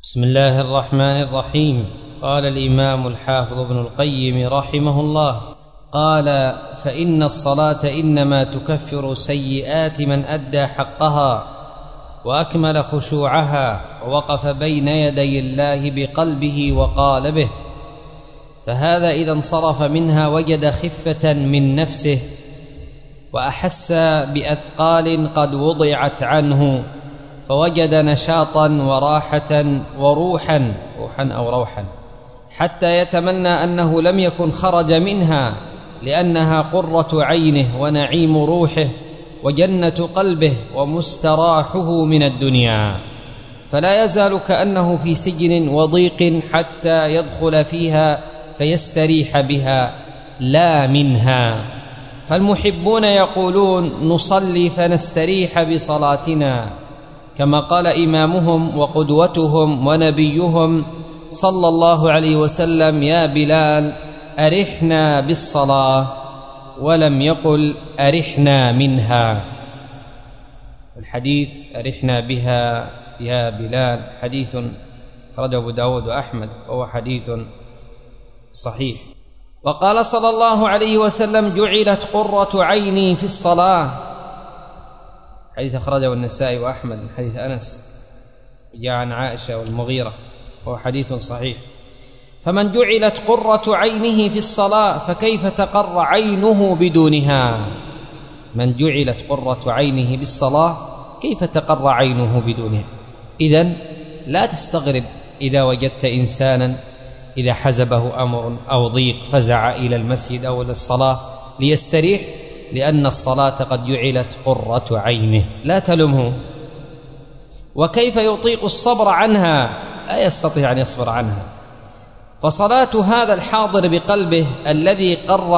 بسم الله الرحمن الرحيم. قال الإمام الحافظ ابن القيم رحمه الله قال: فإن الصلاة إنما تكفر سيئات من أدى حقها وأكمل خشوعها ووقف بين يدي الله بقلبه وقالبه، فهذا إذا انصرف منها وجد خفة من نفسه وأحس بأثقال قد وضعت عنه، فوجد نشاطا وراحة وروحا حتى يتمنى أنه لم يكن خرج منها، لأنها قرة عينه ونعيم روحه وجنة قلبه ومستراحه من الدنيا، فلا يزال كأنه في سجن وضيق حتى يدخل فيها فيستريح بها لا منها. فالمحبون يقولون: نصلي فنستريح بصلاتنا، كما قال إمامهم وقدوتهم ونبيهم صلى الله عليه وسلم: يا بلال أرحنا بالصلاة، ولم يقل أرحنا منها. الحديث أرحنا بها يا بلال حديث أخرجه أبو داود وأحمد، وهو حديث صحيح. وقال صلى الله عليه وسلم: جعلت قرة عيني في الصلاة، حديث أخرجه النسائي وأحمد من حديث أنس جاء عن عائشة والمغيرة، وهو حديث صحيح. فمن جعلت قرة عينه في الصلاة فكيف تقر عينه بدونها؟ من جعلت قرة عينه بالصلاة كيف تقر عينه بدونها؟ إذن لا تستغرب إذا وجدت إنسانا إذا حزبه أمر أو ضيق فزع إلى المسجد أو إلى الصلاة ليستريح، لأن الصلاة قد جعلت قرة عينه، لا تلمه. وكيف يطيق الصبر عنها؟ لا يستطيع أن يصبر عنها. فصلاة هذا الحاضر بقلبه الذي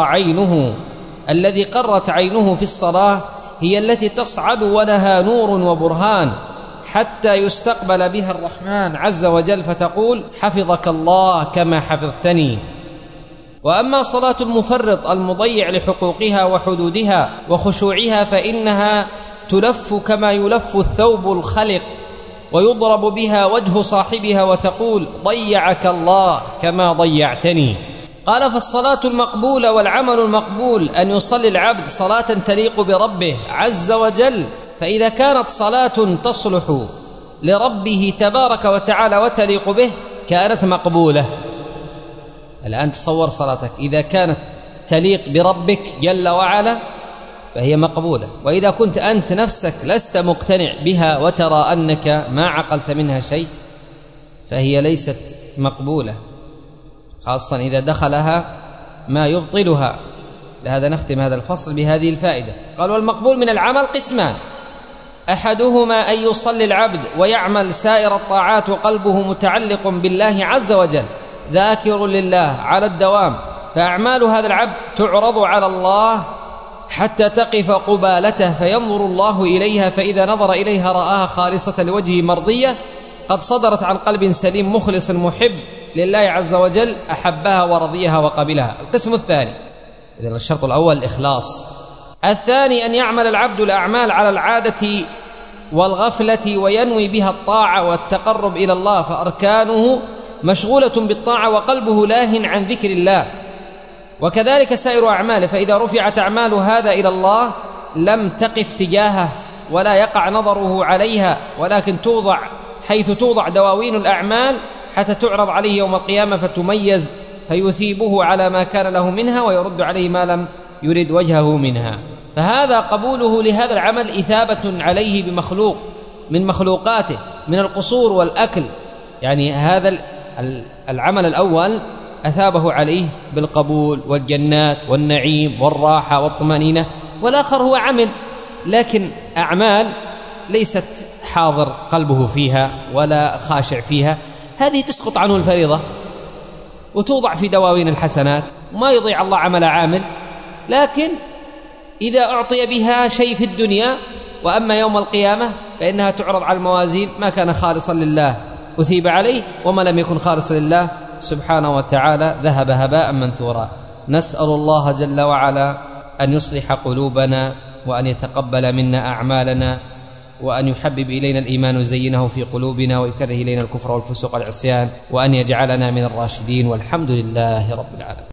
قرت عينه في الصلاة هي التي تصعد ولها نور وبرهان حتى يستقبل بها الرحمن عز وجل، فتقول: حفظك الله كما حفظتني. وأما صلاة المفرط المضيع لحقوقها وحدودها وخشوعها فإنها تلف كما يلف الثوب الخلق، ويضرب بها وجه صاحبها وتقول: ضيعك الله كما ضيعتني. قال: فالصلاة المقبولة والعمل المقبول أن يصلي العبد صلاة تليق بربه عز وجل، فإذا كانت صلاة تصلح لربه تبارك وتعالى وتليق به كانت مقبولة. الآن تصور صلاتك إذا كانت تليق بربك جل وعلا فهي مقبولة، وإذا كنت أنت نفسك لست مقتنع بها وترى أنك ما عقلت منها شيء فهي ليست مقبولة، خاصة إذا دخلها ما يبطلها. لهذا نختم هذا الفصل بهذه الفائدة. قال: والمقبول من العمل قسمان: أحدهما أن يصلي العبد ويعمل سائر الطاعات وقلبه متعلق بالله عز وجل ذاكر لله على الدوام، فأعمال هذا العبد تعرض على الله حتى تقف قبالته فينظر الله إليها، فإذا نظر إليها رآها خالصة لوجهه مرضية قد صدرت عن قلب سليم مخلص محب لله عز وجل، أحبها ورضيها وقبلها. القسم الثاني، إذن الشرط الأول الإخلاص. الثاني أن يعمل العبد الأعمال على العادة والغفلة وينوي بها الطاعة والتقرب إلى الله، فأركانه مشغولة بالطاعة وقلبه لاهٍ عن ذكر الله، وكذلك سائر أعماله، فإذا رفعت أعمال هذا إلى الله لم تقف تجاهه ولا يقع نظره عليها، ولكن توضع حيث توضع دواوين الأعمال حتى تعرض عليه يوم القيامة فتميز، فيثيبه على ما كان له منها ويرد عليه ما لم يرد وجهه منها. فهذا قبوله لهذا العمل إثابة عليه بمخلوق من مخلوقاته من القصور والأكل، يعني هذا العمل الأول أثابه عليه بالقبول والجنات والنعيم والراحة والطمأنينة، والآخر هو عمل لكن أعمال ليست حاضر قلبه فيها ولا خاشع فيها، هذه تسقط عنه الفريضة وتوضع في دواوين الحسنات، ما يضيع الله عمل عامل، لكن إذا أعطي بها شيء في الدنيا وأما يوم القيامة فإنها تعرض على الموازين، ما كان خالصا لله أثيب عليه، وما لم يكن خالصا لله سبحانه وتعالى ذهب هباء منثورا. نسأل الله جل وعلا أن يصلح قلوبنا وأن يتقبل منا أعمالنا وأن يحبب إلينا الإيمان ويزينه في قلوبنا ويكره إلينا الكفر والفسوق والعصيان، وأن يجعلنا من الراشدين، والحمد لله رب العالمين.